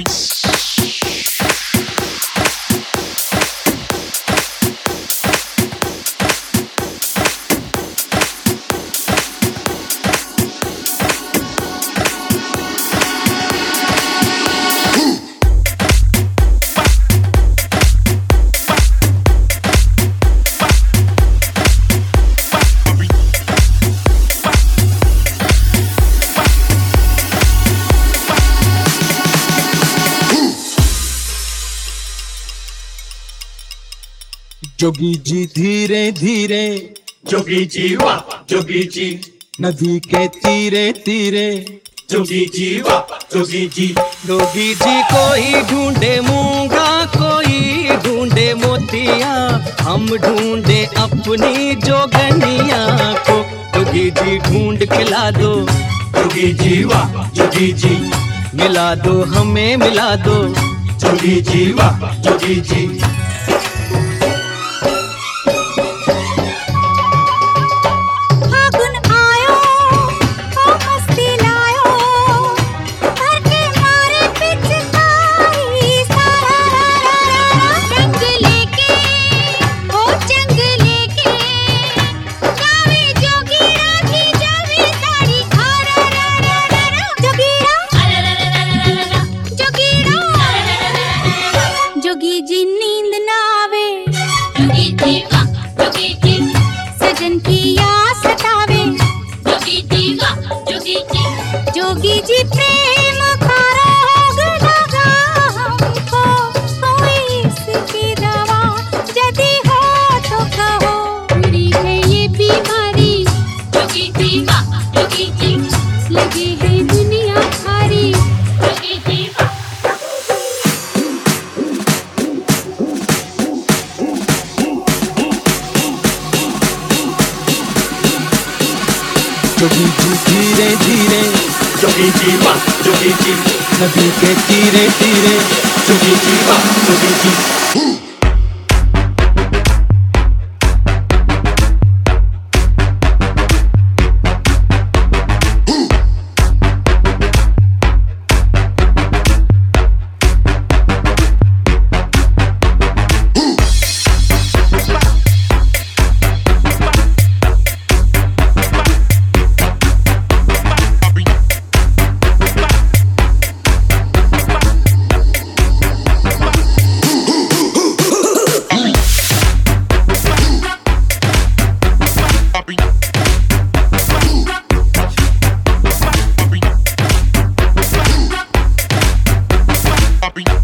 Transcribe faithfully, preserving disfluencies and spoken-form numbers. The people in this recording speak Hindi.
जोगी जी धीरे धीरे, जोगी जी वाह जोगी जी, नदी के तीरे तीरे, जोगी जी वाह जोगी जी। जोगी जी कोई ढूंढे मूंगा, कोई ढूंढे मोतिया, हम ढूंढे अपनी जोगनिया को। जोगी जी ढूंढ खिला दो, जोगी जी वाह जोगी जी, मिला दो हमें मिला दो, जोगी जी वाह जोगी जी। जोगी जी नींद ना आवे, जोगी जी वाह जोगी जी, सजन की याद सतावे, जोगी जी वाह जोगी जी। जोगी जी प्रेम का रोग लगा हमको, कोई इसकी दवा यदि हो तो कहो। बुरी है ये बीमारी, जोगी जी वाह जोगी जी, लगी है दुनिया भारी, जोगी जी वाह। जोगी जी धीरे धीरे, जोगी जी वाह जोगी जी, नदी के तीरे तीरे, जोगी जी वाह जोगी जी। Bobby.